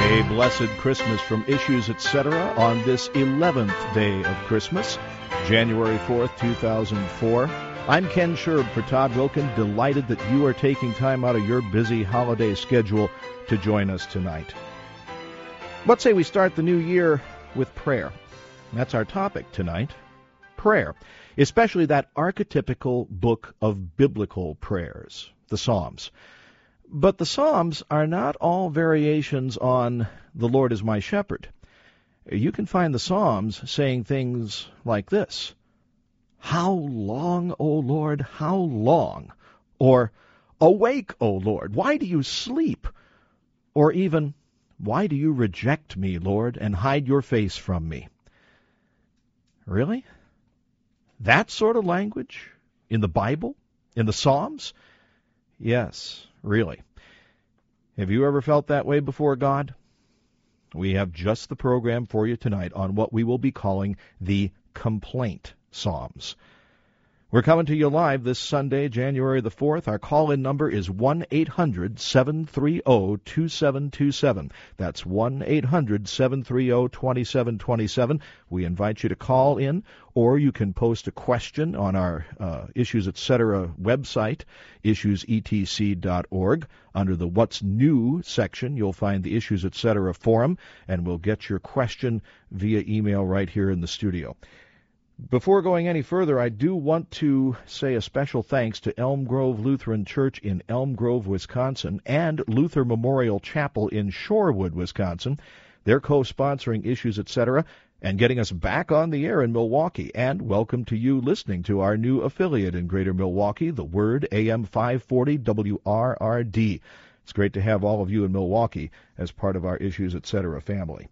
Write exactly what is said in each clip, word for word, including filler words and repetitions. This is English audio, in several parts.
A blessed Christmas from Issues, et cetera on this eleventh day of Christmas, January fourth, two thousand four. I'm Ken Sherb for Todd Wilkin, delighted that you are taking time out of your busy holiday schedule to join us tonight. Let's say we start the new year with prayer. That's our topic tonight, prayer, especially that archetypical book of biblical prayers, the Psalms. But the Psalms are not all variations on "The Lord is my shepherd." You can find the Psalms saying things like this: "How long, O Lord, how long?" Or, "Awake, O Lord, why do you sleep?" Or even, "Why do you reject me, Lord, and hide your face from me?" Really? That sort of language in the Bible? In the Psalms? Yes. Really. Have you ever felt that way before God? We have just the program for you tonight on what we will be calling the Complaint Psalms. We're coming to you live this Sunday, January the fourth. Our call-in number is one eight hundred, seven three zero, two seven two seven. That's one eight hundred, seven three zero, two seven two seven. We invite you to call in, or you can post a question on our uh, Issues, et cetera website, issues e t c dot org. Under the What's New section, you'll find the Issues, et cetera forum, and we'll get your question via email right here in the studio. Before going any further, I do want to say a special thanks to Elm Grove Lutheran Church in Elm Grove, Wisconsin, and Luther Memorial Chapel in Shorewood, Wisconsin. They're co-sponsoring Issues, et cetera, and getting us back on the air in Milwaukee. And welcome to you listening to our new affiliate in Greater Milwaukee, The Word, A M five forty W R R D. It's great to have all of you in Milwaukee as part of our Issues, et cetera family.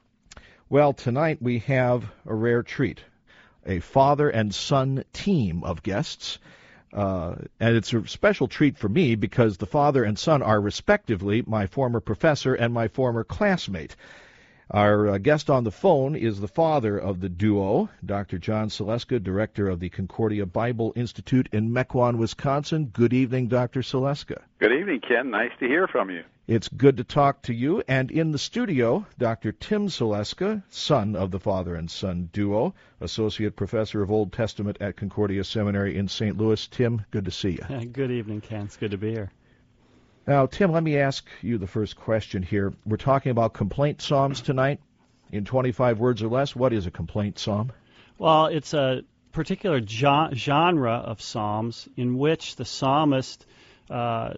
Well, tonight we have a rare treat. A father and son team of guests. Uh, and it's a special treat for me because the father and son are respectively my former professor and my former classmate. Our uh, guest on the phone is the father of the duo, Doctor John Saleska, director of the Concordia Bible Institute in Mequon, Wisconsin. Good evening, Doctor Saleska. Good evening, Ken. Nice to hear from you. It's good to talk to you. And in the studio, Doctor Tim Saleska, son of the father and son duo, associate professor of Old Testament at Concordia Seminary in Saint Louis. Tim, good to see you. Good evening, Ken. It's good to be here. Now, Tim, let me ask you the first question here. We're talking about complaint psalms tonight. In twenty-five words or less, what is a complaint psalm? Well, it's a particular jo- genre of psalms in which the psalmist uh,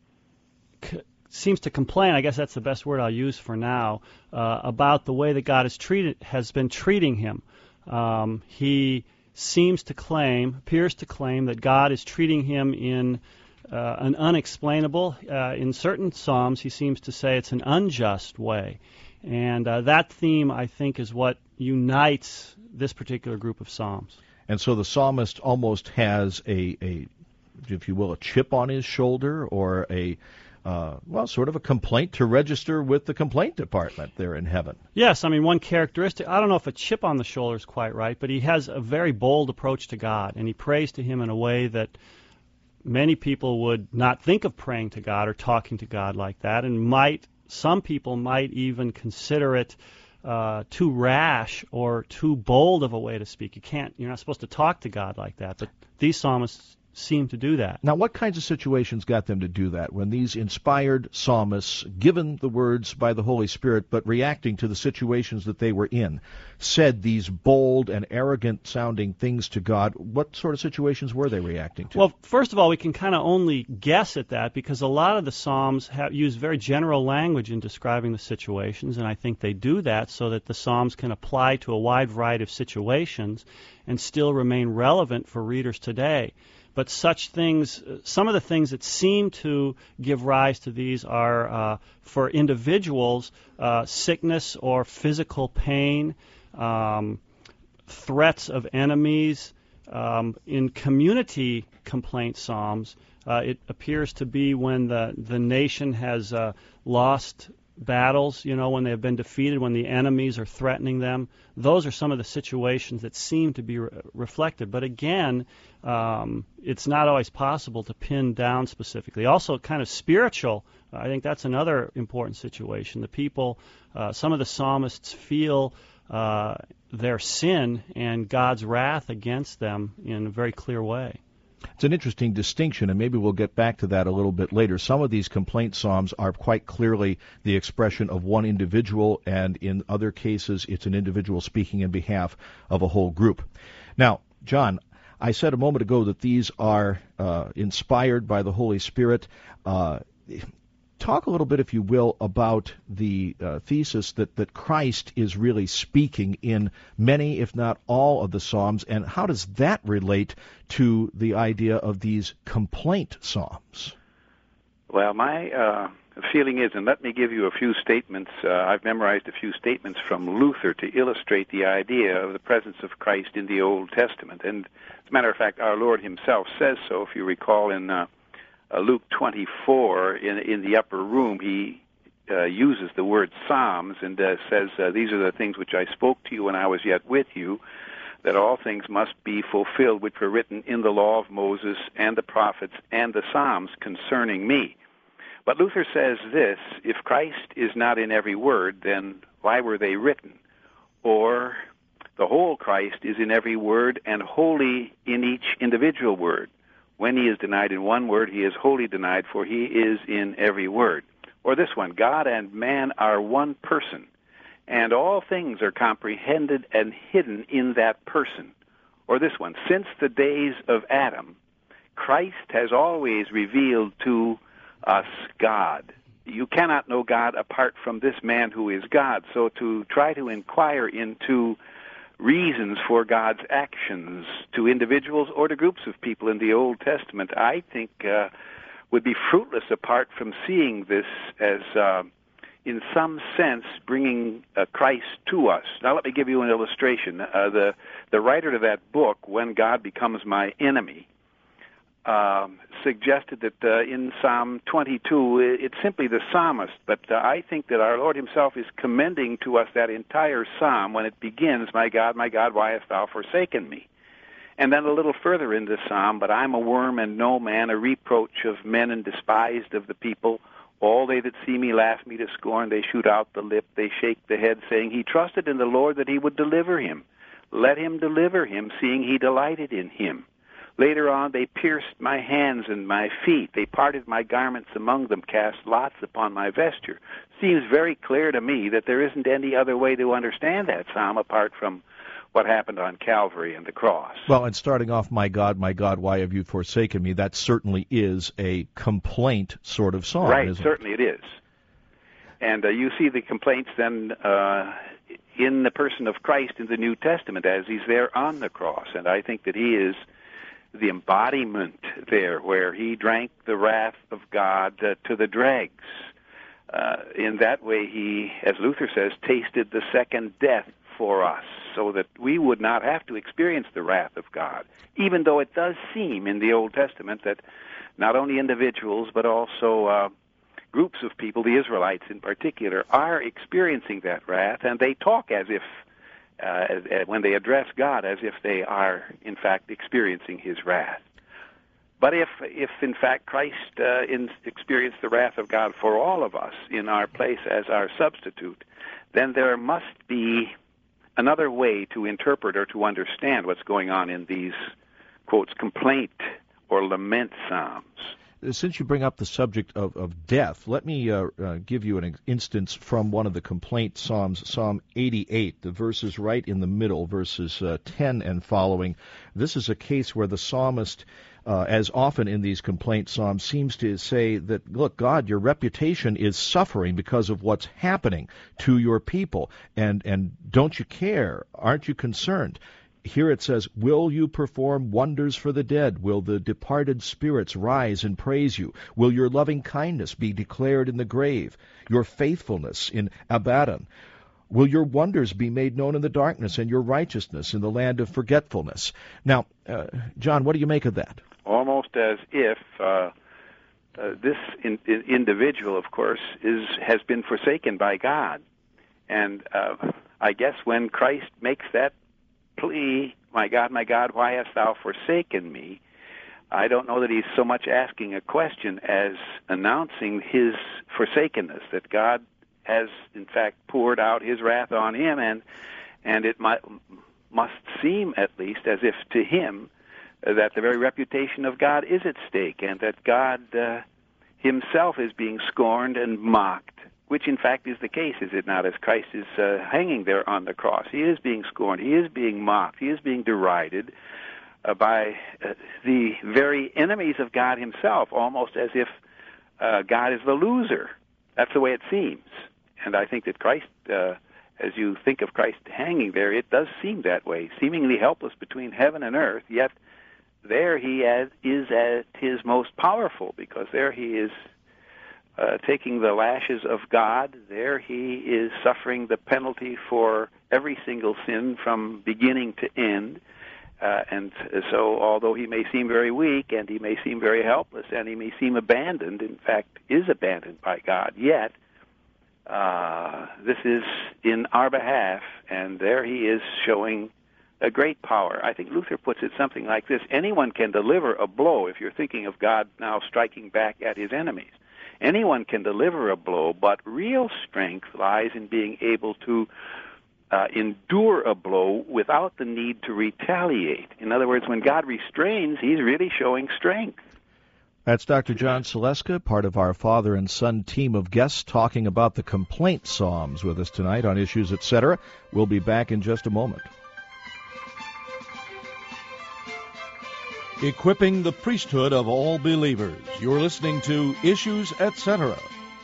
c- seems to complain, I guess that's the best word I'll use for now, uh, about the way that God has treated has been treating him. Um, he seems to claim, appears to claim, that God is treating him in uh, an unexplainable, uh, in certain psalms he seems to say it's an unjust way. And uh, that theme, I think, is what unites this particular group of psalms. And so the psalmist almost has a, a if you will, a chip on his shoulder, or a Uh, well, sort of a complaint to register with the complaint department there in heaven. Yes, I mean, one characteristic, I don't know if a chip on the shoulder is quite right, but he has a very bold approach to God, and he prays to him in a way that many people would not think of praying to God or talking to God like that, and might, some people might even consider it uh, too rash or too bold of a way to speak. You can't, you're not supposed to talk to God like that, but these psalmists seem to do that. Now, what kinds of situations got them to do that when these inspired psalmists, given the words by the Holy Spirit, but reacting to the situations that they were in, said these bold and arrogant-sounding things to God? What sort of situations were they reacting to? Well, first of all, we can kind of only guess at that because a lot of the psalms have, use very general language in describing the situations, and I think they do that so that the psalms can apply to a wide variety of situations and still remain relevant for readers today. But such things, some of the things that seem to give rise to these are, uh, for individuals, uh, sickness or physical pain, um, threats of enemies. Um, in community complaint psalms, uh, it appears to be when the, the nation has uh, lost battles, you know, when they have been defeated, when the enemies are threatening them. Those are some of the situations that seem to be re- reflected. But again, um, it's not always possible to pin down specifically. Also, kind of spiritual, I think that's another important situation. The people, uh, some of the psalmists feel uh, their sin and God's wrath against them in a very clear way. It's an interesting distinction, and maybe we'll get back to that a little bit later. Some of these complaint psalms are quite clearly the expression of one individual, and in other cases, it's an individual speaking in behalf of a whole group. Now, John, I said a moment ago that these are uh, inspired by the Holy Spirit. Uh, Talk a little bit, if you will, about the uh, thesis that, that Christ is really speaking in many, if not all, of the Psalms, and how does that relate to the idea of these complaint psalms? Well, my uh, feeling is, and let me give you a few statements, uh, I've memorized a few statements from Luther to illustrate the idea of the presence of Christ in the Old Testament. And as a matter of fact, our Lord himself says so. If you recall in uh, Uh, Luke twenty-four, in, in the upper room, he uh, uses the word Psalms and uh, says, uh, these are the things which I spoke to you when I was yet with you, that all things must be fulfilled which were written in the law of Moses and the prophets and the Psalms concerning me. But Luther says this, if Christ is not in every word, then why were they written? Or the whole Christ is in every word and wholly in each individual word. When he is denied in one word, he is wholly denied, for he is in every word. Or this one, God and man are one person, and all things are comprehended and hidden in that person. Or this one, since the days of Adam, Christ has always revealed to us God. You cannot know God apart from this man who is God. So to try to inquire into reasons for God's actions to individuals or to groups of people in the Old Testament, I think uh, would be fruitless apart from seeing this as, uh, in some sense, bringing uh, Christ to us. Now let me give you an illustration. Uh, the, the writer to that book, When God Becomes My Enemy, Um, suggested that uh, in Psalm twenty-two, it's simply the psalmist, but uh, I think that our Lord himself is commending to us that entire psalm when it begins, my God, my God, why hast thou forsaken me? And then a little further in the psalm, but I'm a worm and no man, a reproach of men and despised of the people. All they that see me laugh me to scorn. They shoot out the lip, they shake the head, saying, he trusted in the Lord that he would deliver him. Let him deliver him, seeing he delighted in him. Later on, they pierced my hands and my feet. They parted my garments among them, cast lots upon my vesture. Seems very clear to me that there isn't any other way to understand that psalm apart from what happened on Calvary and the cross. Well, and starting off, my God, my God, why have you forsaken me? That certainly is a complaint sort of song, right, isn't it? Certainly it is. And uh, you see the complaints then uh, in the person of Christ in the New Testament as he's there on the cross. And I think that he is the embodiment there, where he drank the wrath of God uh, to the dregs. Uh, in that way, he, as Luther says, tasted the second death for us, so that we would not have to experience the wrath of God, even though it does seem in the Old Testament that not only individuals, but also uh, groups of people, the Israelites in particular, are experiencing that wrath, and they talk as if Uh, when they address God as if they are, in fact, experiencing his wrath. But if, if in fact, Christ uh, in, experienced the wrath of God for all of us in our place as our substitute, then there must be another way to interpret or to understand what's going on in these, quotes, complaint or lament psalms. Since you bring up the subject of, of death, let me uh, uh, give you an instance from one of the complaint psalms, Psalm eighty-eight, the verses right in the middle, verses uh, ten and following. This is a case where the psalmist, uh, as often in these complaint psalms, seems to say that, look, God, your reputation is suffering because of what's happening to your people, and, and don't you care? Aren't you concerned? Here it says, will you perform wonders for the dead? Will the departed spirits rise and praise you? Will your loving kindness be declared in the grave? Your faithfulness in Abaddon? Will your wonders be made known in the darkness and your righteousness in the land of forgetfulness? Now, uh, John, what do you make of that? Almost as if uh, uh, this in, in individual, of course, is has been forsaken by God. And uh, I guess when Christ makes that plea, my God, my God, why hast thou forsaken me? I don't know that he's so much asking a question as announcing his forsakenness, that God has, in fact, poured out his wrath on him, and and it might, must seem, at least, as if to him uh, that the very reputation of God is at stake, and that God uh, himself is being scorned and mocked, which, in fact, is the case, is it not, as Christ is uh, hanging there on the cross. He is being scorned. He is being mocked. He is being derided uh, by uh, the very enemies of God himself, almost as if uh, God is the loser. That's the way it seems. And I think that Christ, uh, as you think of Christ hanging there, it does seem that way, seemingly helpless between heaven and earth, yet there he is at his most powerful, because there he is uh, taking the lashes of God. There he is suffering the penalty for every single sin from beginning to end. Uh, and so although he may seem very weak, and he may seem very helpless, and he may seem abandoned, in fact is abandoned by God, yet Uh, this is in our behalf, and there he is showing a great power. I think Luther puts it something like this: anyone can deliver a blow, if you're thinking of God now striking back at his enemies. Anyone can deliver a blow, but real strength lies in being able to uh, endure a blow without the need to retaliate. In other words, when God restrains, he's really showing strength. That's Doctor John Saleska, part of our father and son team of guests, talking about the complaint psalms with us tonight on Issues, et cetera. We'll be back in just a moment. Equipping the priesthood of all believers. You're listening to Issues, et cetera.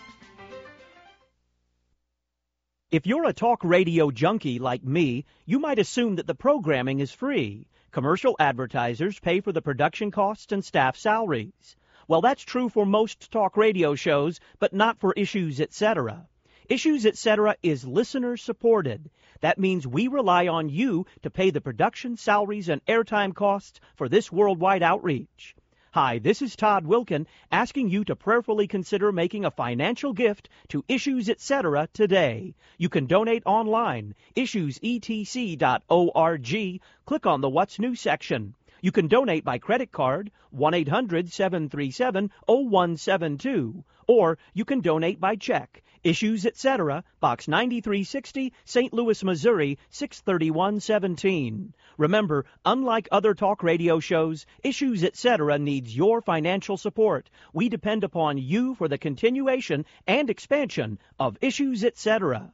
If you're a talk radio junkie like me, you might assume that the programming is free. Commercial advertisers pay for the production costs and staff salaries. Well, that's true for most talk radio shows, but not for Issues, et cetera. Issues, et cetera is listener-supported. That means we rely on you to pay the production, salaries, and airtime costs for this worldwide outreach. Hi, this is Todd Wilkin, asking you to prayerfully consider making a financial gift to Issues, et cetera today. You can donate online, issues e t c dot org. Click on the What's New section. You can donate by credit card, one eight hundred seven three seven oh one seven two, or you can donate by check. Issues, et cetera, Box ninety-three sixty, Saint Louis, Missouri, six thirty-one seventeen. Remember, unlike other talk radio shows, Issues, et cetera needs your financial support. We depend upon you for the continuation and expansion of Issues, et cetera.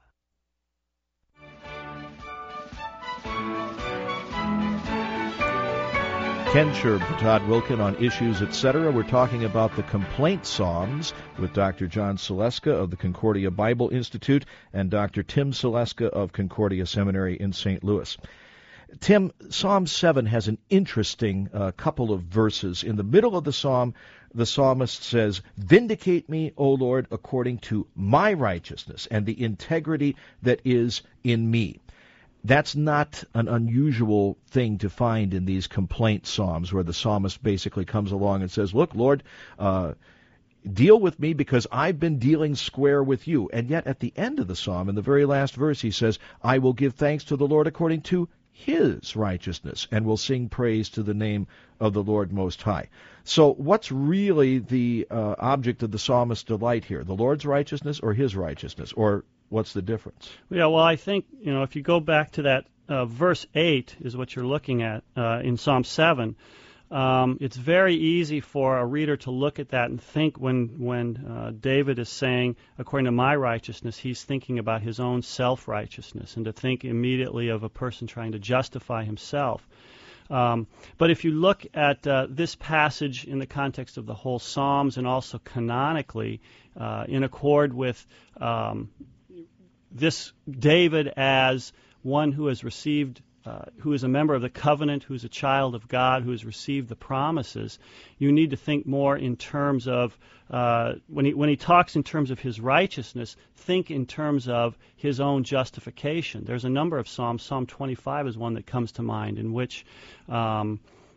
Ken Sherb for Todd Wilkin on Issues, et cetera. We're talking about the complaint psalms with Doctor John Saleska of the Concordia Bible Institute and Doctor Tim Saleska of Concordia Seminary in Saint Louis. Tim, Psalm seven has an interesting uh, couple of verses. In the middle of the psalm, the psalmist says, "Vindicate me, O Lord, according to my righteousness and the integrity that is in me." That's not an unusual thing to find in these complaint psalms, where the psalmist basically comes along and says, look, Lord, uh, deal with me because I've been dealing square with you. And yet at the end of the psalm, in the very last verse, he says, I will give thanks to the Lord according to his righteousness, and will sing praise to the name of the Lord Most High. So what's really the uh, object of the psalmist's delight here? The Lord's righteousness or his righteousness? Or what's the difference? Yeah, well, I think, you know, if you go back to that uh, verse eight is what you're looking at uh, in Psalm seven, um, it's very easy for a reader to look at that and think when, when uh, David is saying, according to my righteousness, he's thinking about his own self-righteousness, and to think immediately of a person trying to justify himself. Um, but if you look at uh, this passage in the context of the whole Psalms, and also canonically uh, in accord with um, this David as one who has received, uh, who is a member of the covenant, who is a child of God, who has received the promises, you need to think more in terms of, uh, when he when he talks in terms of his righteousness, think in terms of his own justification. There's a number of Psalms. Psalm twenty-five is one that comes to mind, in which um,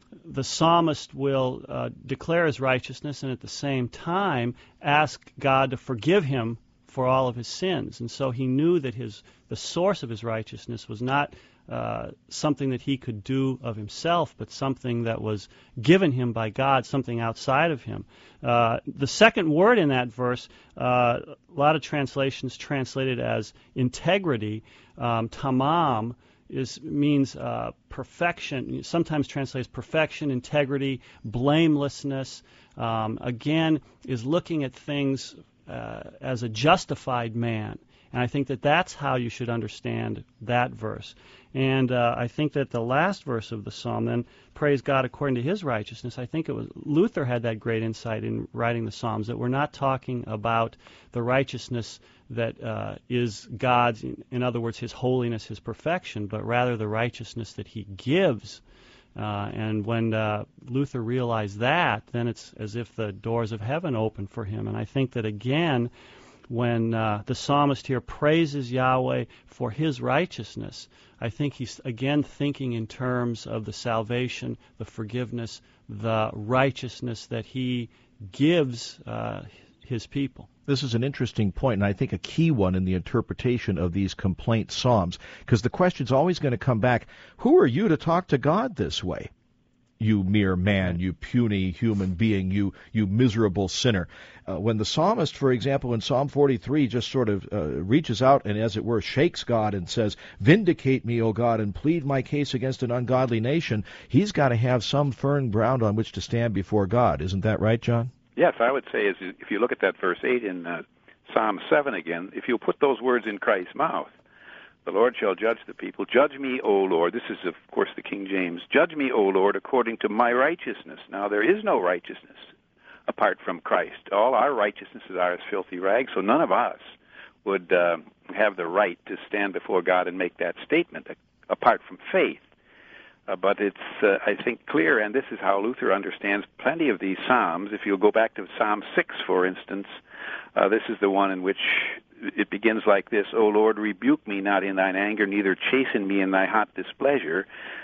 the psalmist will uh, declare his righteousness and at the same time ask God to forgive him for all of his sins. And so he knew that his the source of his righteousness was not uh, something that he could do of himself, but something that was given him by God, something outside of him. Uh, the second word in that verse, uh, a lot of translations translate it as integrity. Um, tamam is means uh, perfection. Sometimes translates perfection, integrity, blamelessness. Um, again, is looking at things uh, as a justified man. And I think that that's how you should understand that verse. And uh, I think that the last verse of the psalm then, praise God according to his righteousness, I think it was Luther had that great insight in writing the Psalms, that we're not talking about the righteousness that uh, is God's, in other words, his holiness, his perfection, but rather the righteousness that he gives. Uh, and when uh, Luther realized that, then it's as if the doors of heaven open for him. And I think that, again, when uh, the psalmist here praises Yahweh for his righteousness, I think he's again thinking in terms of the salvation, the forgiveness, the righteousness that he gives uh, his people. This is an interesting point, and I think a key one in the interpretation of these complaint psalms, because the question's always going to come back, who are you to talk to God this way? You mere man, you puny human being, you you miserable sinner. Uh, when the psalmist, for example, in Psalm forty-three just sort of uh, reaches out and, as it were, shakes God and says, vindicate me, O God, and plead my case against an ungodly nation, he's got to have some firm ground on which to stand before God. Isn't that right, John? Yes, I would say, is if you look at that verse eight in uh, Psalm seven again, if you put those words in Christ's mouth, the Lord shall judge the people. Judge me, O Lord. This is, of course, the King James. Judge me, O Lord, according to my righteousness. Now, there is no righteousness apart from Christ. All our righteousnesses are as filthy rags, so none of us would uh, have the right to stand before God and make that statement apart from faith. Uh, but it's, uh, I think, clear, and this is how Luther understands plenty of these Psalms. If you'll go back to Psalm six, for instance, uh, this is the one in which it begins like this, O Lord, rebuke me not in thine anger, neither chasten me in thy hot displeasure.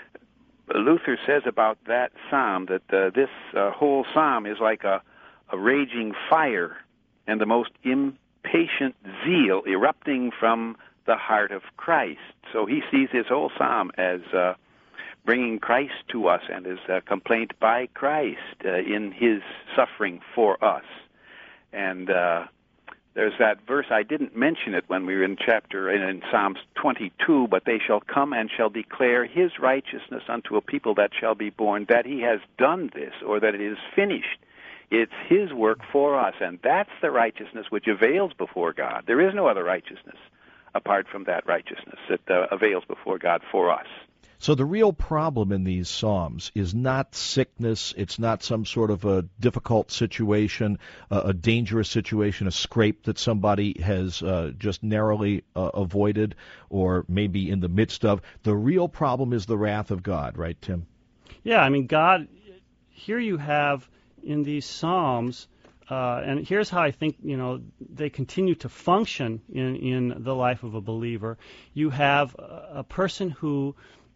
Luther says about that psalm that uh, this uh, whole psalm is like a, a raging fire and the most impatient zeal erupting from the heart of Christ. So he sees his whole psalm as uh, bringing Christ to us and as a complaint by Christ uh, in his suffering for us. And uh, there's that verse, I didn't mention it when we were in chapter, in, in Psalms twenty-two, but they shall come and shall declare his righteousness unto a people that shall be born, that he has done this, or that it is finished. It's his work for us, and that's the righteousness which avails before God. There is no other righteousness apart from that righteousness that uh, avails before God for us. So the real problem in these psalms is not sickness, it's not some sort of a difficult situation, uh, a dangerous situation, a scrape that somebody has uh, just narrowly uh, avoided or maybe in the midst of. The real problem is the wrath of God, right, Tim? Yeah, I mean, God, here you have in these psalms, uh, and here's how I think, you know, they continue to function in, in the life of a believer. You have a, a person who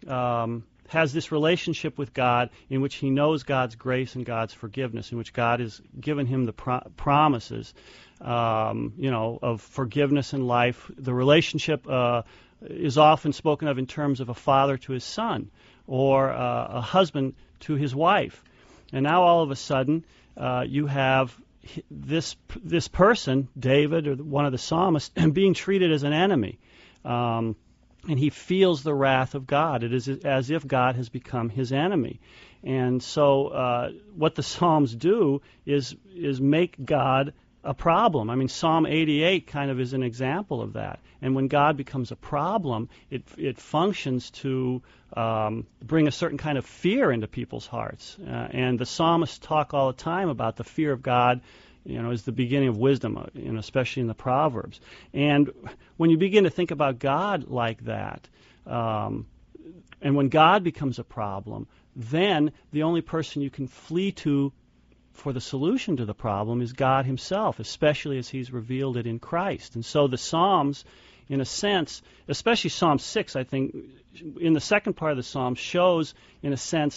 Um, has this relationship with God in which he knows God's grace and God's forgiveness, in which God has given him the pro- promises, um, you know, of forgiveness in life. The relationship uh, is often spoken of in terms of a father to his son or uh, a husband to his wife. And now all of a sudden uh, you have this this person, David, or one of the psalmists, being treated as an enemy. Um, And he feels the wrath of God. It is as if God has become his enemy. And so uh, what the Psalms do is is make God a problem. I mean, Psalm eighty-eight kind of is an example of that. And when God becomes a problem, it it functions to um, bring a certain kind of fear into people's hearts. Uh, and the psalmists talk all the time about the fear of God, you know, is the beginning of wisdom, you know, especially in the Proverbs. And when you begin to think about God like that, um, and when God becomes a problem, then the only person you can flee to for the solution to the problem is God himself, especially as he's revealed it in Christ. And so the Psalms, in a sense, especially Psalm six, I think, in the second part of the Psalm, shows, in a sense,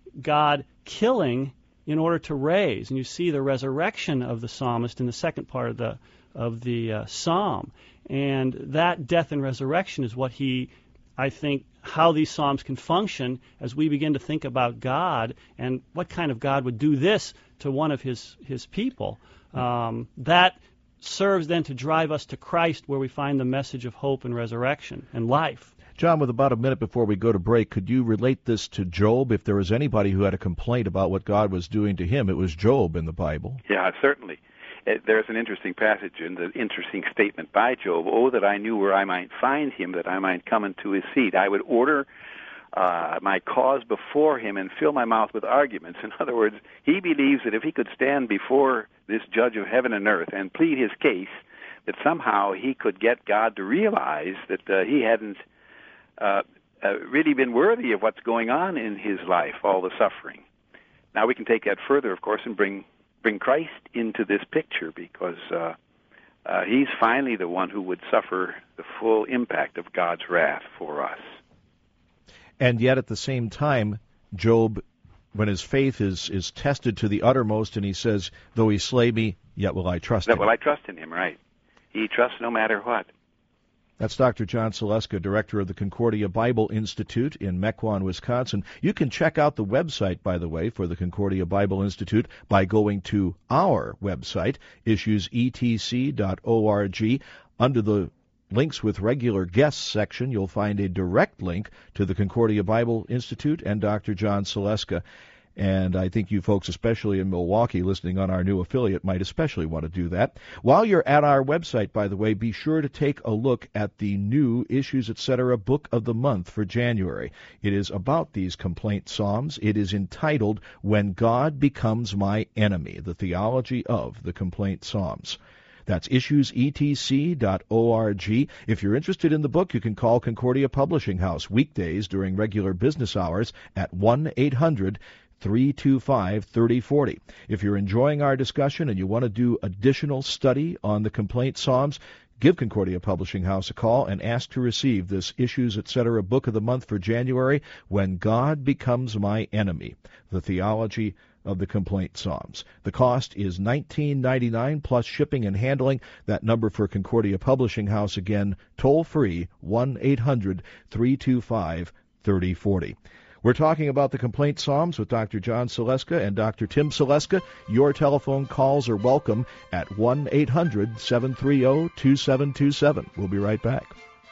God killing in order to raise. And you see the resurrection of the psalmist in the second part of the of the uh, psalm. And that death and resurrection is what he, I think, how these psalms can function as we begin to think about God and what kind of God would do this to one of his, his people. Um, that serves then to drive us to Christ, where we find the message of hope and resurrection and life. John, with about a minute before we go to break, could you relate this to Job? If there was anybody who had a complaint about what God was doing to him, it was Job in the Bible. Yeah, certainly. There's an interesting passage and an interesting statement by Job. Oh, that I knew where I might find him, that I might come into his seat. I would order uh, my cause before him and fill my mouth with arguments. In other words, he believes that if he could stand before this judge of heaven and earth and plead his case, that somehow he could get God to realize that uh, he hadn't uh, uh, really been worthy of what's going on in his life, all the suffering. Now we can take that further, of course, and bring bring Christ into this picture, because uh, uh, he's finally the one who would suffer the full impact of God's wrath for us. And yet at the same time, Job, when his faith is, is tested to the uttermost, and he says, though he slay me, yet will I trust that him. Will I trust in him, right. He trusts no matter what. That's Doctor John Saleska, director of the Concordia Bible Institute in Mequon, Wisconsin. You can check out the website, by the way, for the Concordia Bible Institute by going to our website, issues e t c dot org. Under the Links with Regular Guests section, you'll find a direct link to the Concordia Bible Institute and Doctor John Saleska. And I think you folks, especially in Milwaukee, listening on our new affiliate, might especially want to do that. While you're at our website, by the way, be sure to take a look at the new Issues, et cetera Book of the Month for January. It is about these complaint psalms. It is entitled, When God Becomes My Enemy, the Theology of the Complaint Psalms. That's issues e t c dot org. If you're interested in the book, you can call Concordia Publishing House weekdays during regular business hours at one eight hundred three two five three oh four oh. If you're enjoying our discussion and you want to do additional study on the complaint psalms, give Concordia Publishing House a call and ask to receive this Issues, et cetera Book of the Month for January, When God Becomes My Enemy, the Theology of the Complaint Psalms. The cost is nineteen ninety-nine dollars plus shipping and handling. That number for Concordia Publishing House, again, toll-free, one eight hundred three two five three oh four oh. We're talking about the Complaint Psalms with Doctor John Saleska and Doctor Tim Saleska. Your telephone calls are welcome at one eight hundred seven three zero two seven two seven. We'll be right back.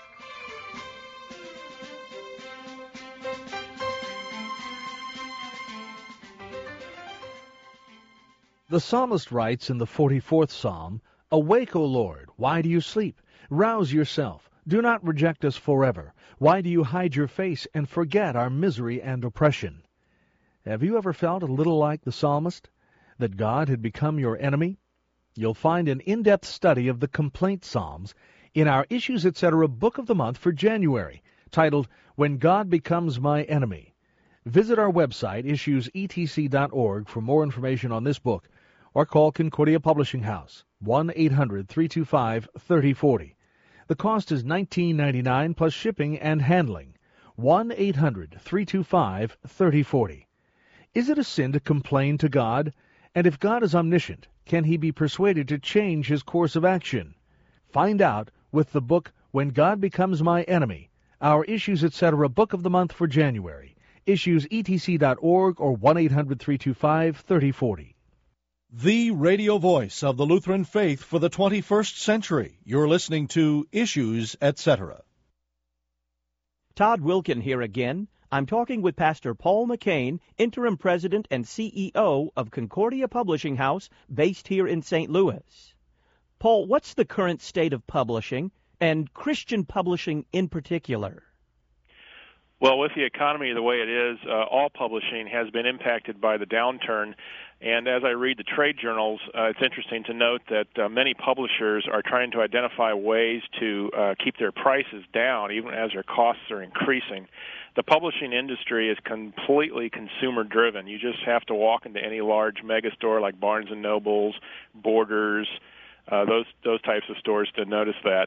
The psalmist writes in the forty-fourth Psalm, Awake, O Lord, why do you sleep? Rouse yourself. Do not reject us forever. Why do you hide your face and forget our misery and oppression? Have you ever felt a little like the psalmist, that God had become your enemy? You'll find an in-depth study of the Complaint Psalms in our Issues, et cetera Book of the Month for January, titled, When God Becomes My Enemy. Visit our website, issues e t c dot org, for more information on this book, or call Concordia Publishing House, one eight hundred three two five three oh four oh. The cost is nineteen ninety-nine dollars plus shipping and handling, one eight hundred three two five three oh four oh. Is it a sin to complain to God? And if God is omniscient, can he be persuaded to change his course of action? Find out with the book When God Becomes My Enemy, our Issues, et cetera Book of the Month for January, issues e t c dot org or one eight hundred three two five three oh four oh. The radio voice of the Lutheran faith for the twenty-first century. You're listening to Issues, et cetera. Todd Wilkin here again. I'm talking with Pastor Paul McCain, interim president and C E O of Concordia Publishing House, based here in Saint Louis. Paul, what's the current state of publishing, and Christian publishing in particular? Well, with the economy the way it is, uh, all publishing has been impacted by the downturn. And as I read the trade journals, uh, it's interesting to note that uh, many publishers are trying to identify ways to uh, keep their prices down, even as their costs are increasing. The publishing industry is completely consumer-driven. You just have to walk into any large megastore like Barnes and Nobles, Borders, uh, those those types of stores to notice that.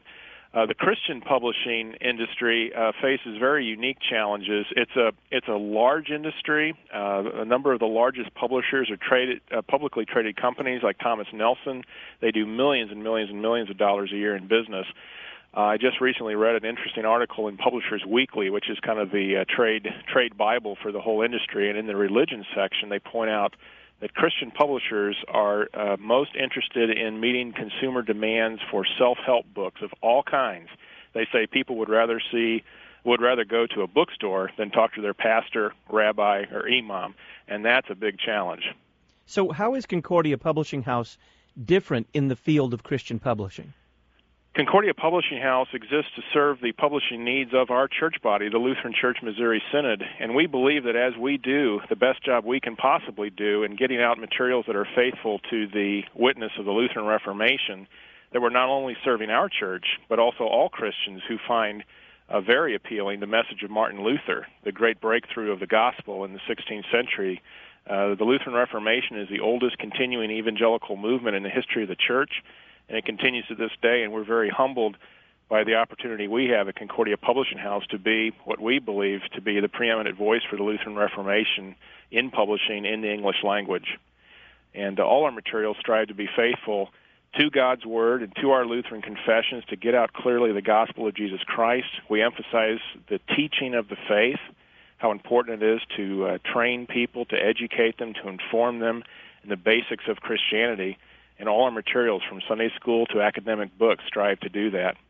Uh, the Christian publishing industry uh, faces very unique challenges. It's a it's a large industry. Uh, a number of the largest publishers are traded uh, publicly traded companies like Thomas Nelson. They do millions and millions and millions of dollars a year in business. Uh, I just recently read an interesting article in Publishers Weekly, which is kind of the uh, trade trade Bible for the whole industry. And in the religion section, they point out that Christian publishers are uh, most interested in meeting consumer demands for self-help books of all kinds. They say people would rather see, would rather go to a bookstore than talk to their pastor, rabbi, or imam, and that's a big challenge. So how is Concordia Publishing House different in the field of Christian publishing? Concordia Publishing House exists to serve the publishing needs of our church body, the Lutheran Church Missouri Synod, and we believe that as we do the best job we can possibly do in getting out materials that are faithful to the witness of the Lutheran Reformation, that we're not only serving our church, but also all Christians who find uh, very appealing the message of Martin Luther, the great breakthrough of the gospel in the sixteenth century. Uh, the Lutheran Reformation is the oldest continuing evangelical movement in the history of the church, and it continues to this day, and we're very humbled by the opportunity we have at Concordia Publishing House to be what we believe to be the preeminent voice for the Lutheran Reformation in publishing in the English language. And uh, all our materials strive to be faithful to God's Word and to our Lutheran confessions to get out clearly the gospel of Jesus Christ. We emphasize the teaching of the faith, how important it is to uh, train people, to educate them, to inform them in the basics of Christianity. And all our materials, from Sunday school to academic books, strive to do that.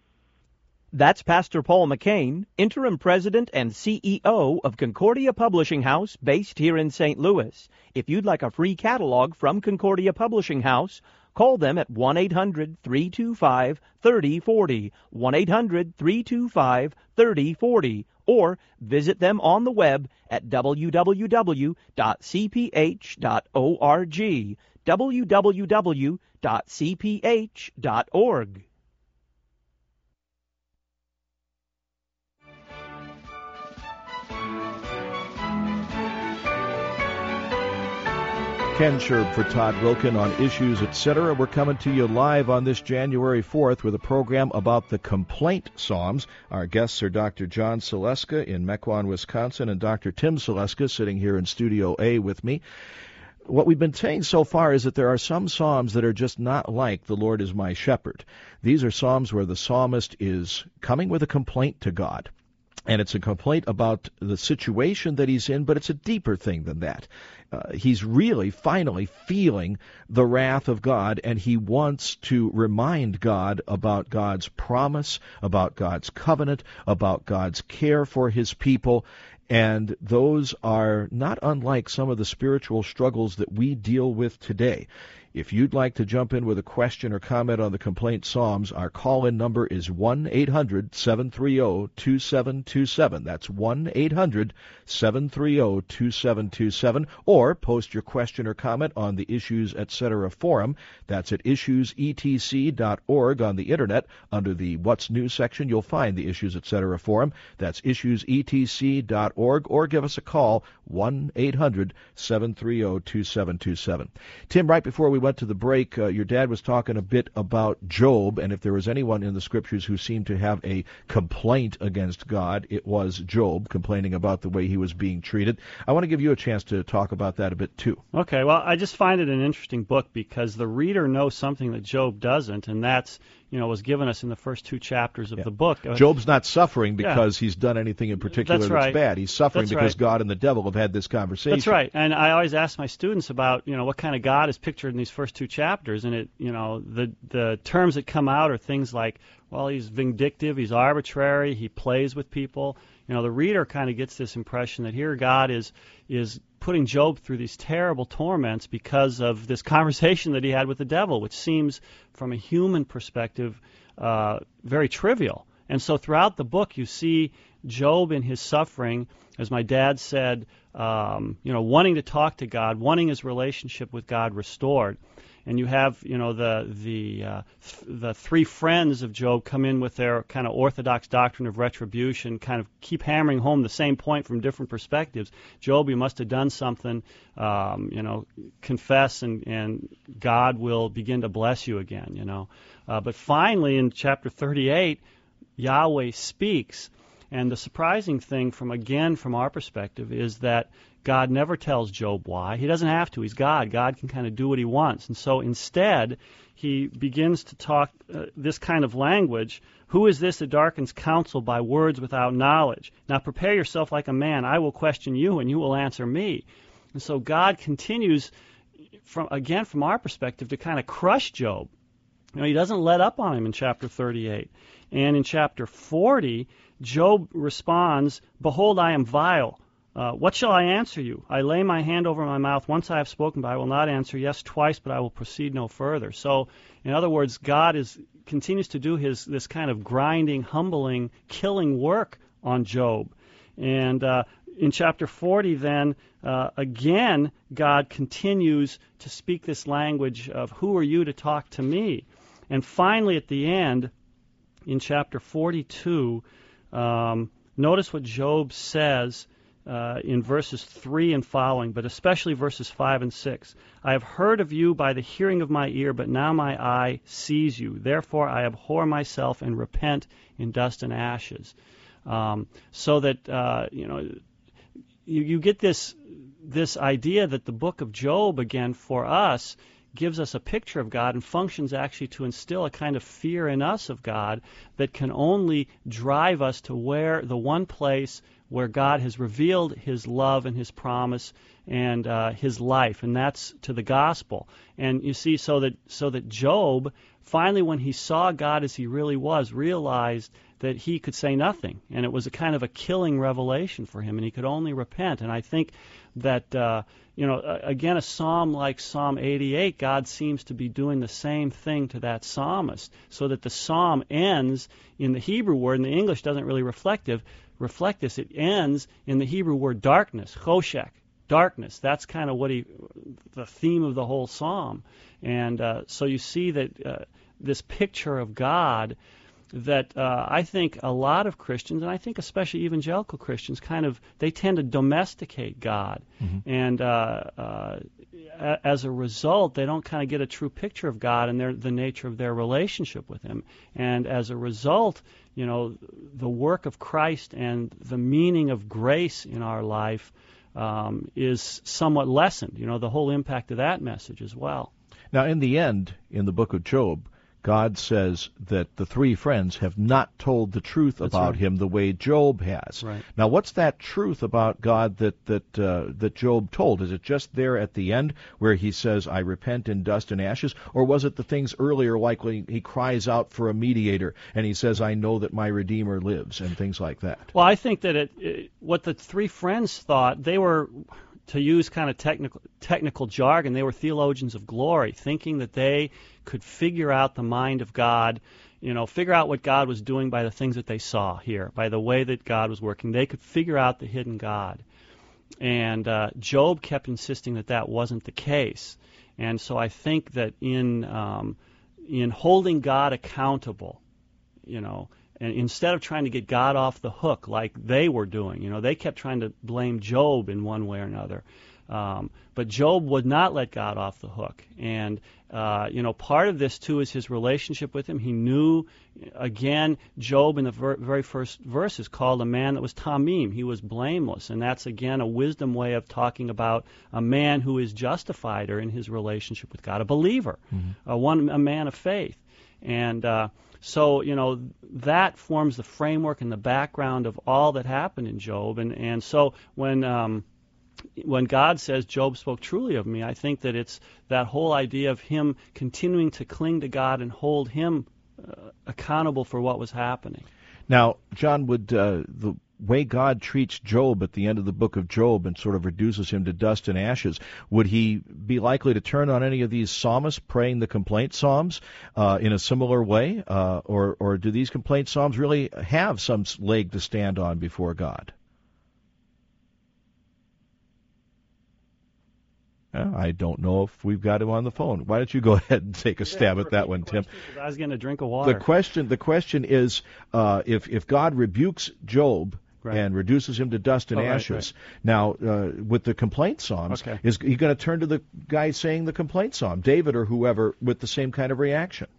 That's Pastor Paul McCain, interim president and C E O of Concordia Publishing House, based here in Saint Louis. If you'd like a free catalog from Concordia Publishing House, call them at one eight hundred three two five three zero four zero, one eight hundred three two five three zero four zero, or visit them on the web at w w w dot c p h dot org. w w w dot c p h dot org. Ken Sherb for Todd Wilken on Issues, et cetera. We're coming to you live on this January fourth with a program about the complaint psalms. Our guests are Doctor John Saleska in Mequon, Wisconsin, and Doctor Tim Saleska sitting here in Studio A with me. What we've been saying so far is that there are some psalms that are just not like "The Lord is my shepherd." These are psalms where the psalmist is coming with a complaint to God. And it's a complaint about the situation that he's in, but it's a deeper thing than that. Uh, he's really finally feeling the wrath of God, and he wants to remind God about God's promise, about God's covenant, about God's care for his people. And those are not unlike some of the spiritual struggles that we deal with today. If you'd like to jump in with a question or comment on the complaint psalms, our call-in number is one eight hundred seven three zero two seven two seven. That's one eight hundred seven three zero two seven two seven. Or post your question or comment on the Issues, et cetera forum. That's at issues e t c dot org on the Internet. Under the What's New section, you'll find the Issues, et cetera forum. That's issues e t c dot org. Or give us a call, one eight hundred seven three zero two seven two seven. Tim, right before we went to the break, uh, your dad was talking a bit about Job, and if there was anyone in the Scriptures who seemed to have a complaint against God, it was Job, complaining about the way he was being treated. I want to give you a chance to talk about that a bit, too. Okay, well, I just find it an interesting book because the reader knows something that Job doesn't, and that's, you know, was given us in the first two chapters of yeah. the book. Job's not suffering because yeah. he's done anything in particular that's, that's right. bad. He's suffering that's because right. God and the devil have had this conversation. That's right. And I always ask my students about, you know, what kind of God is pictured in these first two chapters. And it, you know, the the terms that come out are things like, well, he's vindictive, he's arbitrary, he plays with people. You know, the reader kind of gets this impression that here God is is putting Job through these terrible torments because of this conversation that he had with the devil, which seems, from a human perspective, uh, very trivial. And so throughout the book, you see Job in his suffering, as my dad said, um, you know, wanting to talk to God, wanting his relationship with God restored. And you have, you know, the the uh, th- the three friends of Job come in with their kind of orthodox doctrine of retribution, kind of keep hammering home the same point from different perspectives. Job, you must have done something, um, you know, confess, and, and God will begin to bless you again, you know. Uh, but finally, in chapter thirty-eight, Yahweh speaks. And the surprising thing, from again from our perspective, is that God never tells Job why. He doesn't have to. He's God. God can kind of do what he wants. And so instead, he begins to talk uh, this kind of language. Who is this that darkens counsel by words without knowledge? Now prepare yourself like a man. I will question you, and you will answer me. And so God continues, from again from our perspective, to kind of crush Job. You know, he doesn't let up on him in chapter thirty-eight. And in chapter forty, Job responds, "Behold, I am vile. Uh, what shall I answer you? I lay my hand over my mouth. Once I have spoken, but I will not answer. Yes, twice, but I will proceed no further." So, in other words, God is continues to do his this kind of grinding, humbling, killing work on Job. And uh, in chapter forty, then, uh, again, God continues to speak this language of, who are you to talk to me? And finally, at the end, in chapter forty-two, um, notice what Job says uh, in verses three and following, but especially verses five and six. "I have heard of you by the hearing of my ear, but now my eye sees you. Therefore I abhor myself and repent in dust and ashes." Um, so that, uh, you know, you, you get this this idea that the book of Job, again, for us, gives us a picture of God and functions actually to instill a kind of fear in us of God that can only drive us to where the one place where God has revealed his love and his promise and uh, his life, and that's to the gospel. And you see, so that so that Job, finally, when he saw God as he really was, realized that he could say nothing, and it was a kind of a killing revelation for him, and he could only repent. And I think that, uh, you know, again, a psalm like Psalm eighty-eight, God seems to be doing the same thing to that psalmist, so that the psalm ends in the Hebrew word, and the English doesn't really reflective, reflect this. It ends in the Hebrew word darkness, choshek, darkness. That's kind of what he, the theme of the whole psalm. And uh, so you see that uh, this picture of God that uh, I think a lot of Christians, and I think especially evangelical Christians, kind of, they tend to domesticate God. Mm-hmm. And uh, uh, as a result, they don't kind of get a true picture of God and their, the nature of their relationship with him. And as a result, you know, the work of Christ and the meaning of grace in our life um, is somewhat lessened. You know, the whole impact of that message as well. Now, in the end, in the book of Job, God says that the three friends have not told the truth That's about right. him the way Job has. Right. Now, what's that truth about God that that uh, that Job told? Is it just there at the end where he says, "I repent in dust and ashes," or was it the things earlier, like when he cries out for a mediator and he says, "I know that my Redeemer lives," and things like that? Well, I think that it, it what the three friends thought, they were, to use kind of technical technical jargon, they were theologians of glory, thinking that they could figure out the mind of God, you know, figure out what God was doing by the things that they saw here, by the way that God was working. They could figure out the hidden God. And uh, Job kept insisting that that wasn't the case. And so I think that in um, in holding God accountable, you know, and instead of trying to get God off the hook like they were doing, you know, they kept trying to blame Job in one way or another. Um, but Job would not let God off the hook. And, uh, you know, part of this, too, is his relationship with him. He knew, again, Job in the ver- very first verse is called a man that was tamim. He was blameless. And that's, again, a wisdom way of talking about a man who is justified or in his relationship with God, a believer, mm-hmm. a, one, a man of faith. And uh, so, you know, that forms the framework and the background of all that happened in Job. And, and so when... Um, When God says Job spoke truly of me, I think that it's that whole idea of him continuing to cling to God and hold him uh, accountable for what was happening. Now, John, would uh, the way God treats Job at the end of the book of Job and sort of reduces him to dust and ashes, would he be likely to turn on any of these psalmists praying the complaint psalms uh, in a similar way? Uh, or, or do these complaint psalms really have some leg to stand on before God? I don't know if we've got him on the phone. Why don't you go ahead and take a stab at that one, Tim? I was getting a drink of water. The question, the question is, uh, if if God rebukes Job right. and reduces him to dust and oh, ashes, right, right. now uh, with the complaint psalms, okay. is he going to turn to the guy saying the complaint psalm, David or whoever, with the same kind of reaction?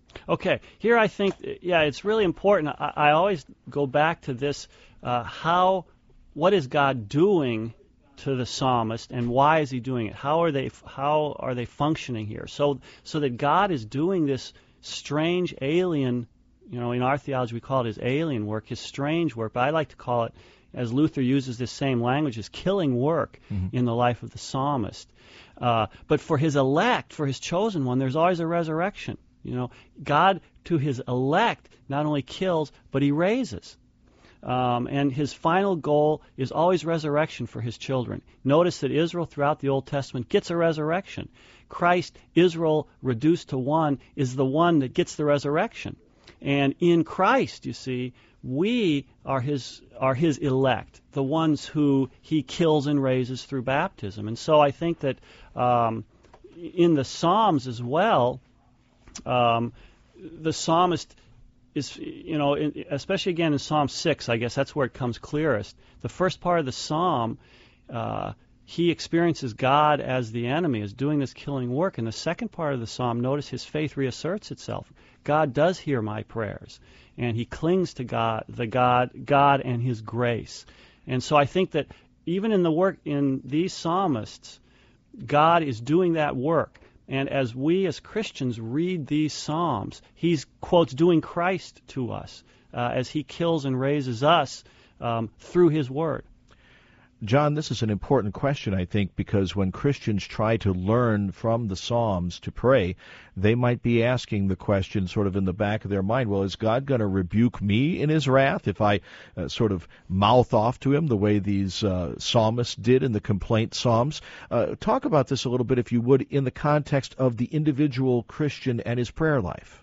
Okay, here I think, yeah, it's really important. I, I always go back to this, uh, how, what is God doing to the psalmist, and why is he doing it? How are they, how are they functioning here? So, so that God is doing this strange alien, you know, in our theology we call it his alien work, his strange work, but I like to call it, as Luther uses this same language, his killing work mm-hmm. in the life of the psalmist. Uh, but for his elect, for his chosen one, there's always a resurrection. You know, God to his elect not only kills, but he raises. Um, and his final goal is always resurrection for his children. Notice that Israel throughout the Old Testament gets a resurrection. Christ, Israel reduced to one, is the one that gets the resurrection. And in Christ, you see, we are his are his elect, the ones who he kills and raises through baptism. And so I think that um, in the Psalms as well, um, the psalmist is, you know, in, especially again in Psalm six, I guess that's where it comes clearest. The first part of the psalm, uh, he experiences God as the enemy, as doing this killing work. In the second part of the psalm, notice his faith reasserts itself. God does hear my prayers, and he clings to God, the God, God and his grace. And so I think that even in the work in these psalmists, God is doing that work. And as we as Christians read these psalms, he's, quotes, doing Christ to us uh, as he kills and raises us um, through his word. John, this is an important question, I think, because when Christians try to learn from the Psalms to pray, they might be asking the question sort of in the back of their mind, well, is God going to rebuke me in his wrath if I uh, sort of mouth off to him the way these uh, psalmists did in the complaint psalms? Uh, talk about this a little bit, if you would, in the context of the individual Christian and his prayer life.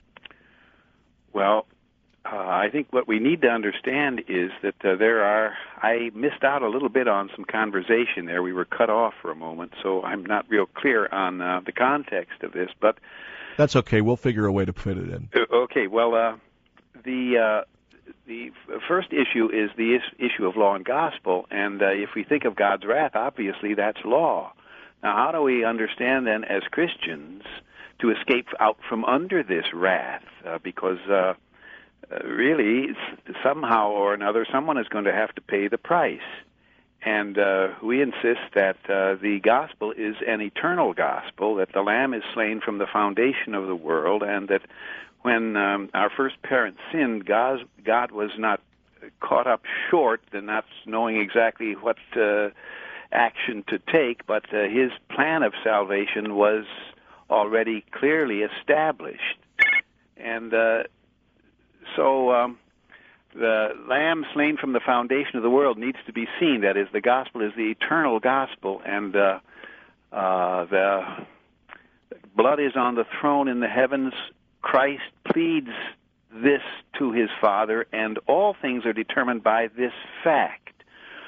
Well, Uh, I think what we need to understand is that uh, there are, I missed out a little bit on some conversation there. We were cut off for a moment, so I'm not real clear on uh, the context of this. But that's okay. We'll figure a way to fit it in. Uh, okay. Well, uh, the uh, the first issue is the is- issue of law and gospel, and uh, if we think of God's wrath, obviously that's law. Now, how do we understand then, as Christians, to escape out from under this wrath? Uh, because uh, Uh, really, somehow or another, someone is going to have to pay the price. And uh, we insist that uh, the gospel is an eternal gospel, that the Lamb is slain from the foundation of the world, and that when um, our first parents sinned, God, God was not caught up short in not knowing exactly what uh, action to take, but uh, his plan of salvation was already clearly established. And uh, So um, the Lamb slain from the foundation of the world needs to be seen. That is, the gospel is the eternal gospel, and uh, uh, the blood is on the throne in the heavens. Christ pleads this to his Father, and all things are determined by this fact.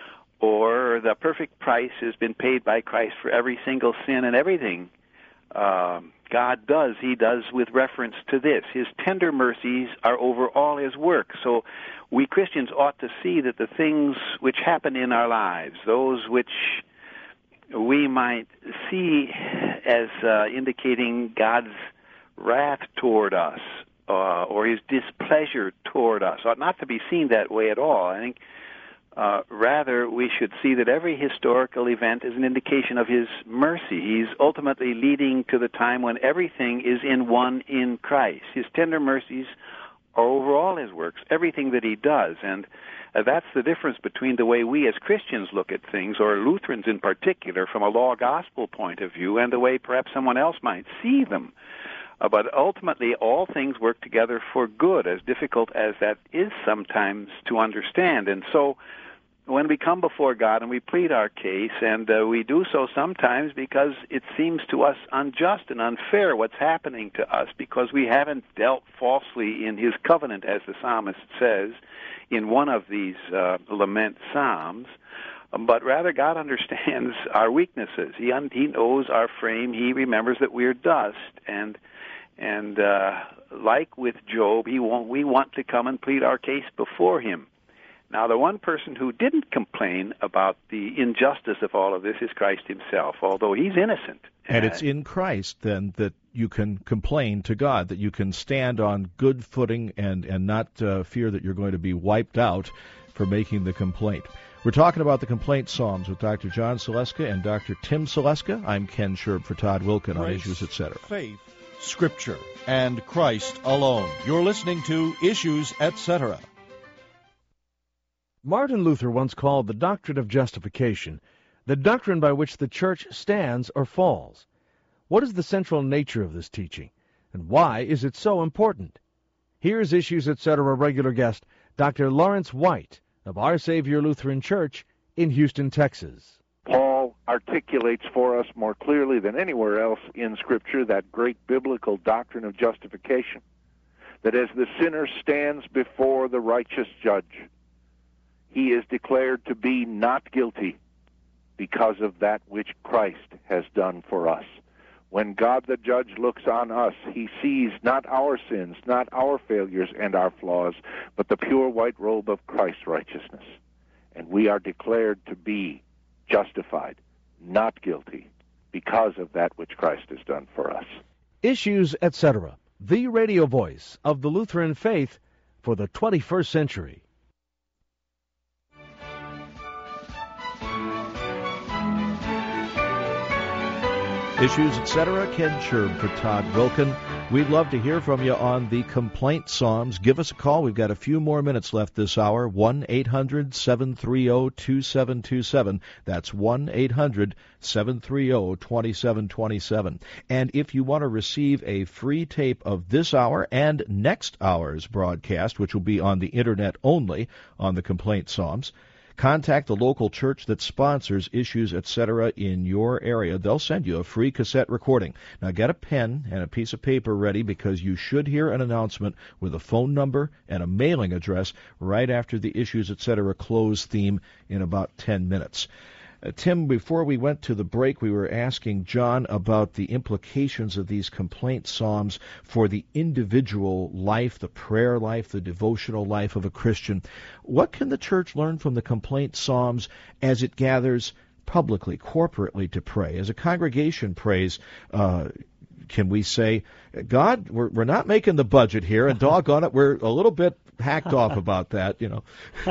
Or the perfect price has been paid by Christ for every single sin, and everything Uh, God does, he does with reference to this. His tender mercies are over all his work. So we Christians ought to see that the things which happen in our lives, those which we might see as uh, indicating God's wrath toward us uh, or his displeasure toward us, ought not to be seen that way at all. I think Uh, rather, we should see that every historical event is an indication of his mercy. He's ultimately leading to the time when everything is in one in Christ. His tender mercies are over all his works, everything that he does. And uh, that's the difference between the way we as Christians look at things, or Lutherans in particular, from a law-gospel point of view, and the way perhaps someone else might see them. Uh, but ultimately, all things work together for good, as difficult as that is sometimes to understand. And so when we come before God and we plead our case, and uh, we do so sometimes because it seems to us unjust and unfair what's happening to us, because we haven't dealt falsely in his covenant, as the psalmist says in one of these uh, lament psalms, but rather God understands our weaknesses. He, un- he knows our frame. He remembers that we're dust, and And uh, like with Job, he won't, we want to come and plead our case before him. Now, the one person who didn't complain about the injustice of all of this is Christ himself, although he's innocent. And it's in Christ, then, that you can complain to God, that you can stand on good footing and, and not uh, fear that you're going to be wiped out for making the complaint. We're talking about the complaint Psalms with Doctor John Saleska and Doctor Tim Saleska. I'm Ken Sherb for Todd Wilken on Issues, et cetera. Faith, Scripture, and Christ alone. You're listening to Issues, et cetera. Martin Luther once called the doctrine of justification the doctrine by which the church stands or falls. What is the central nature of this teaching, and why is it so important? Here's Issues, et cetera. regular guest, Doctor Lawrence White of Our Savior Lutheran Church in Houston, Texas. Paul articulates for us more clearly than anywhere else in Scripture that great biblical doctrine of justification, that as the sinner stands before the righteous judge, he is declared to be not guilty because of that which Christ has done for us. When God the judge looks on us, he sees not our sins, not our failures and our flaws, but the pure white robe of Christ's righteousness. And we are declared to be justified, not guilty, because of that which Christ has done for us. Issues, et cetera. The radio voice of the Lutheran faith for the twenty-first century. Issues, et cetera. Ken Sherb for Todd Wilken. We'd love to hear from you on the complaint Psalms. Give us a call. We've got a few more minutes left this hour. one eight hundred seven three zero two seven two seven. That's one eight hundred seven three zero two seven two seven. And if you want to receive a free tape of this hour and next hour's broadcast, which will be on the Internet only on the complaint Psalms, contact the local church that sponsors Issues, et cetera. in your area. They'll send you a free cassette recording. Now get a pen and a piece of paper ready, because you should hear an announcement with a phone number and a mailing address right after the Issues, et cetera. close theme in about ten minutes. Uh, Tim, before we went to the break, we were asking John about the implications of these complaint Psalms for the individual life, the prayer life, the devotional life of a Christian. What can the church learn from the complaint Psalms as it gathers publicly, corporately to pray? As a congregation prays, uh, can we say, God, we're, we're not making the budget here, and doggone it, we're a little bit hacked off about that, you know?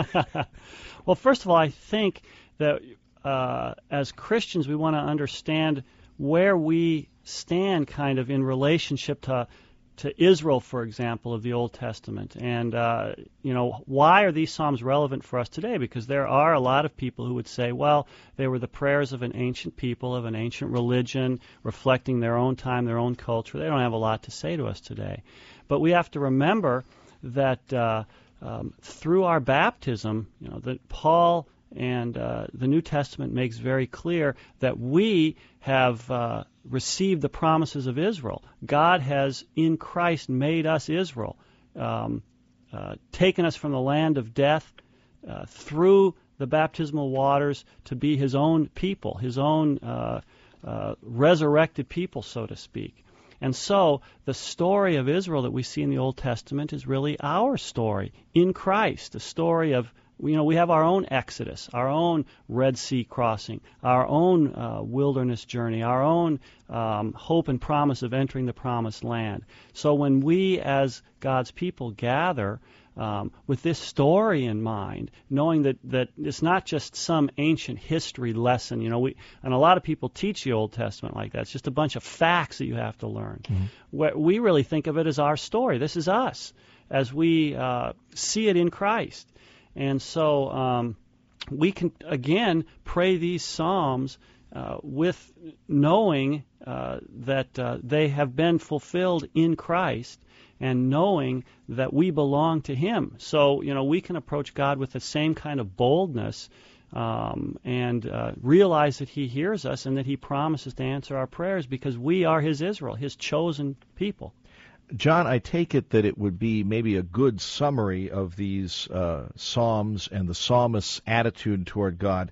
Well, first of all, I think that Uh, as Christians, we want to understand where we stand kind of in relationship to to Israel, for example, of the Old Testament. And, uh, you know, why are these Psalms relevant for us today? Because there are a lot of people who would say, well, they were the prayers of an ancient people, of an ancient religion, reflecting their own time, their own culture. They don't have a lot to say to us today. But we have to remember that uh, um, through our baptism, you know, that Paul and uh, the New Testament makes very clear that we have uh, received the promises of Israel. God has, in Christ, made us Israel, um, uh, taken us from the land of death uh, through the baptismal waters to be his own people, his own uh, uh, resurrected people, so to speak. And so the story of Israel that we see in the Old Testament is really our story in Christ, the story of, you know, we have our own Exodus, our own Red Sea crossing, our own uh, wilderness journey, our own um, hope and promise of entering the promised land. So when we as God's people gather um, with this story in mind, knowing that, that it's not just some ancient history lesson, you know, we and a lot of people teach the Old Testament like that. It's just a bunch of facts that you have to learn. Mm-hmm. We really think of it as our story. This is us as we uh, see it in Christ. And so um, we can, again, pray these Psalms uh, with knowing uh, that uh, they have been fulfilled in Christ and knowing that we belong to Him. So, you know, we can approach God with the same kind of boldness um, and uh, realize that He hears us and that He promises to answer our prayers because we are His Israel, His chosen people. John, I take it that it would be maybe a good summary of these uh, Psalms and the psalmist's attitude toward God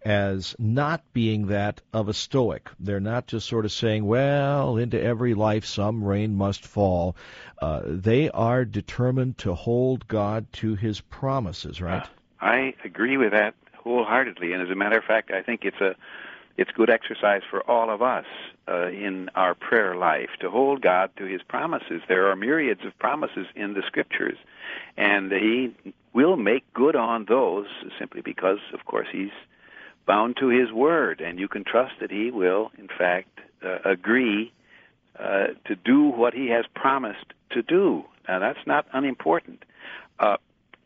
as not being that of a Stoic. They're not just sort of saying, well, into every life some rain must fall. Uh, they are determined to hold God to His promises, right? I agree with that wholeheartedly, and as a matter of fact, I think it's a it's good exercise for all of us uh, in our prayer life to hold God to His promises. There are myriads of promises in the Scriptures, and He will make good on those simply because, of course, He's bound to His Word, and you can trust that He will, in fact, uh, agree uh, to do what He has promised to do. Now, that's not unimportant. Uh,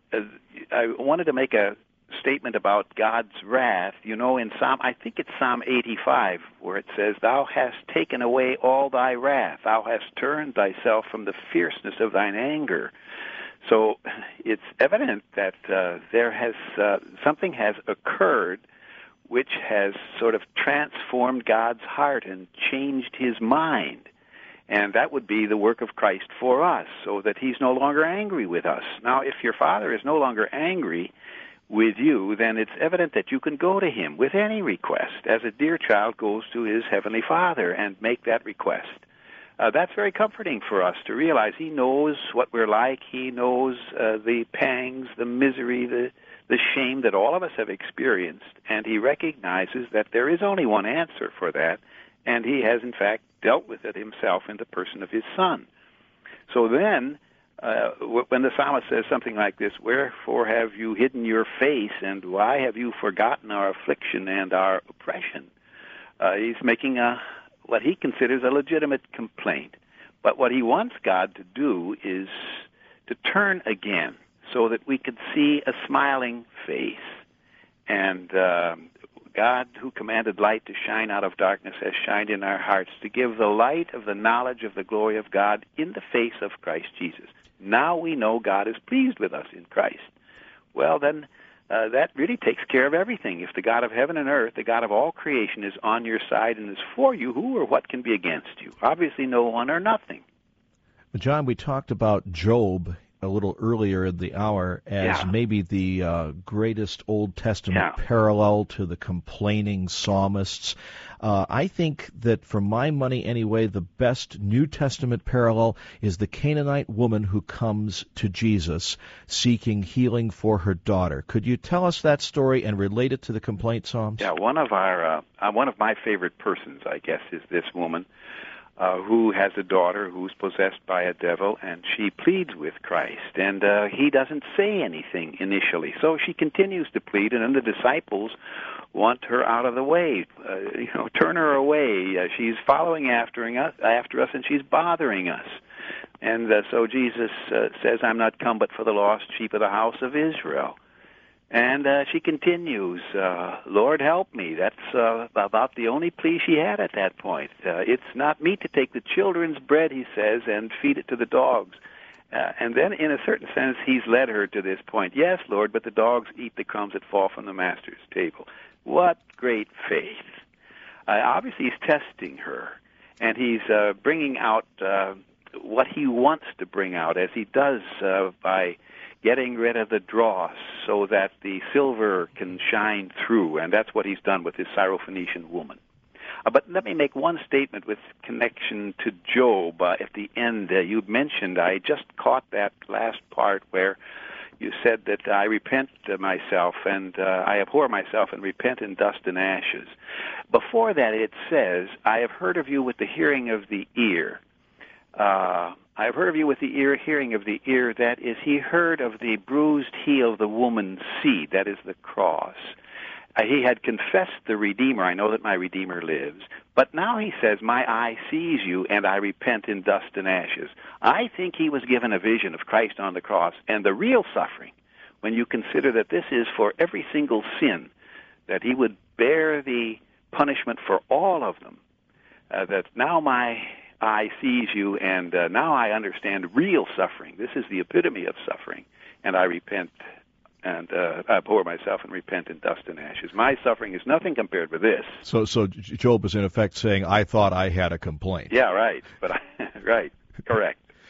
I wanted to make a statement about God's wrath. You know, in Psalm, I think it's Psalm eighty-five, where it says, "Thou hast taken away all thy wrath. Thou hast turned thyself from the fierceness of thine anger." So it's evident that uh, there has uh, something has occurred which has sort of transformed God's heart and changed His mind. And that would be the work of Christ for us, so that He's no longer angry with us. Now, if your Father is no longer angry with you, then it's evident that you can go to Him with any request, as a dear child goes to his Heavenly Father and make that request. Uh, that's very comforting for us to realize He knows what we're like. He knows uh, the pangs, the misery, the, the shame that all of us have experienced, and He recognizes that there is only one answer for that, and He has, in fact, dealt with it Himself in the person of His Son. So then, uh, when the psalmist says something like this, "Wherefore have you hidden your face, and why have you forgotten our affliction and our oppression?" Uh, he's making a what he considers a legitimate complaint. But what he wants God to do is to turn again, so that we could see a smiling face. And uh, God, who commanded light to shine out of darkness, has shined in our hearts to give the light of the knowledge of the glory of God in the face of Christ Jesus. Now we know God is pleased with us in Christ. Well, then, uh, that really takes care of everything. If the God of heaven and earth, the God of all creation, is on your side and is for you, who or what can be against you? Obviously no one or nothing. John, we talked about Job a little earlier in the hour as yeah. maybe the uh, greatest Old Testament yeah. parallel to the complaining psalmists. Uh, I think that, for my money anyway, the best New Testament parallel is the Canaanite woman who comes to Jesus seeking healing for her daughter. Could you tell us that story and relate it to the complaint psalms? Yeah, one of our uh, one of my favorite persons, I guess, is this woman. Uh, who has a daughter who's possessed by a devil, and she pleads with Christ, and uh, he doesn't say anything initially. So she continues to plead, and then the disciples want her out of the way, uh, you know, turn her away. Uh, she's following after us, after us, and she's bothering us. And uh, so Jesus uh, says, "I'm not come but for the lost sheep of the house of Israel." And uh, she continues, uh, "Lord, help me." That's uh, about the only plea she had at that point. Uh, it's not meet to take the children's bread, he says, and feed it to the dogs. Uh, and then, in a certain sense, he's led her to this point. "Yes, Lord, but the dogs eat the crumbs that fall from the master's table." What great faith. Uh, obviously, he's testing her, and he's uh, bringing out uh, what he wants to bring out, as he does uh, by getting rid of the dross so that the silver can shine through, and that's what he's done with this Syrophoenician woman. Uh, but let me make one statement with connection to Job. Uh, at the end, uh, you mentioned, I just caught that last part where you said that I repent uh, myself and uh, I abhor myself and repent in dust and ashes. Before that, it says, "I have heard of you with the hearing of the ear." Uh, I have heard of you with the ear, hearing of the ear. That is, he heard of the bruised heel of the woman's seed. That is the cross. Uh, he had confessed the Redeemer. "I know that my Redeemer lives." But now he says, "My eye sees you, and I repent in dust and ashes." I think he was given a vision of Christ on the cross, and the real suffering, when you consider that this is for every single sin, that he would bear the punishment for all of them, uh, that now my eye sees you, and uh, now I understand real suffering. This is the epitome of suffering, and I repent and uh, abhor myself and repent in dust and ashes. My suffering is nothing compared with this. So, so Job is in effect saying, "I thought I had a complaint." Yeah, right. But I, right, correct.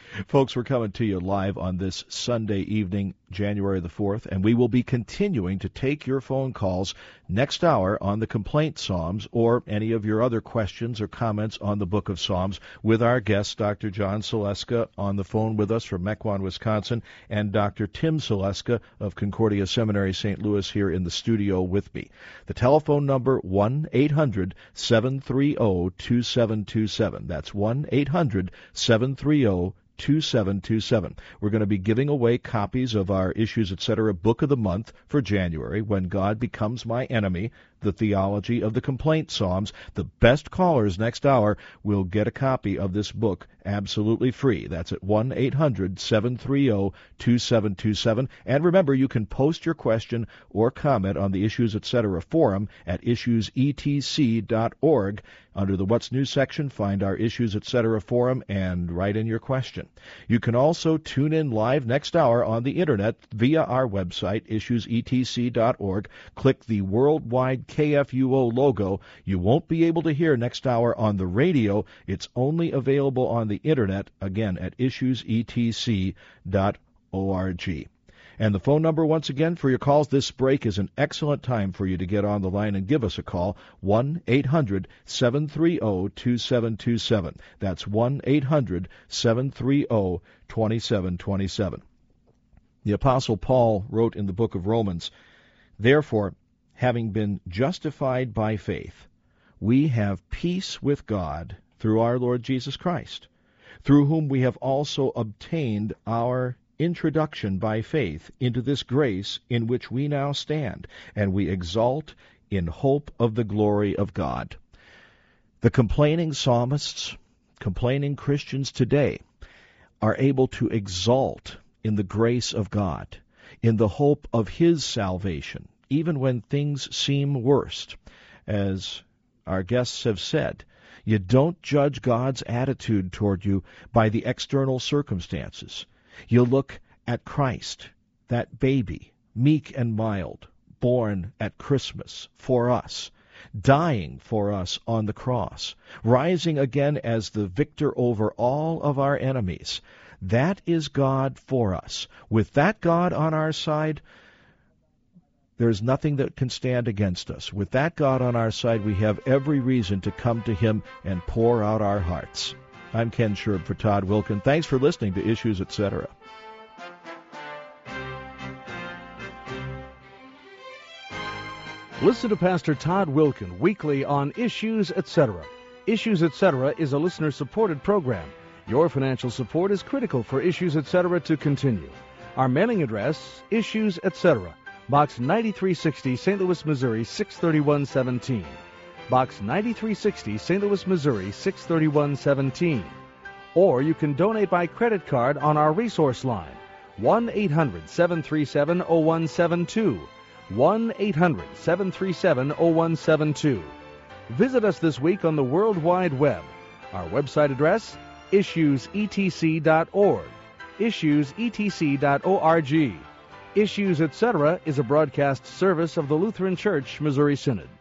Folks, we're coming to you live on this Sunday evening, January the fourth, and we will be continuing to take your phone calls next hour on the Complaint Psalms or any of your other questions or comments on the Book of Psalms with our guest, Doctor John Saleska, on the phone with us from Mequon, Wisconsin, and Doctor Tim Saleska of Concordia Seminary, Saint Louis, here in the studio with me. The telephone number, one eight hundred seven three zero two seven two seven. That's one eight hundred seven three zero two seven two seven. We're going to be giving away copies of our Issues, et cetera Book of the Month for January, When God Becomes My Enemy, the Theology of the Complaint Psalms. The best callers next hour will get a copy of this book absolutely free. That's at one eight hundred seven three zero two seven two seven. And remember, you can post your question or comment on the Issues, et cetera forum at issues e t c dot org. Under the What's New section, find our Issues, et cetera forum and write in your question. You can also tune in live next hour on the Internet via our website, issues e t c dot org. Click the worldwide K F U O logo. You won't be able to hear next hour on the radio. It's only available on the Internet, again, at issues e t c dot org. And the phone number, once again, for your calls this break is an excellent time for you to get on the line and give us a call, one eight hundred seven three zero two seven two seven. That's one eight hundred seven three zero two seven two seven. The Apostle Paul wrote in the book of Romans, "Therefore, having been justified by faith, we have peace with God through our Lord Jesus Christ, through whom we have also obtained our introduction by faith into this grace in which we now stand, and we exult in hope of the glory of God." The complaining psalmists, complaining Christians today, are able to exult in the grace of God, in the hope of His salvation, even when things seem worst. As our guests have said, you don't judge God's attitude toward you by the external circumstances. You look at Christ, that baby, meek and mild, born at Christmas for us, dying for us on the cross, rising again as the victor over all of our enemies. That is God for us. With that God on our side, there's nothing that can stand against us. With that God on our side, we have every reason to come to Him and pour out our hearts. I'm Ken Sherb for Todd Wilken. Thanks for listening to Issues, et cetera. Listen to Pastor Todd Wilken weekly on Issues, et cetera. Issues, et cetera is a listener-supported program. Your financial support is critical for Issues, et cetera to continue. Our mailing address, Issues, et cetera, Box ninety-three sixty, Saint Louis, Missouri, six thirty-one seventeen. Box ninety-three sixty, Saint Louis, Missouri, six thirty-one seventeen. Or you can donate by credit card on our resource line, one eight hundred seven three seven zero one seven two, one eight hundred seven three seven zero one seven two. Visit us this week on the World Wide Web. Our website address, issues e t c dot org, issues e t c dot org. Issues, et cetera is a broadcast service of the Lutheran Church, Missouri Synod.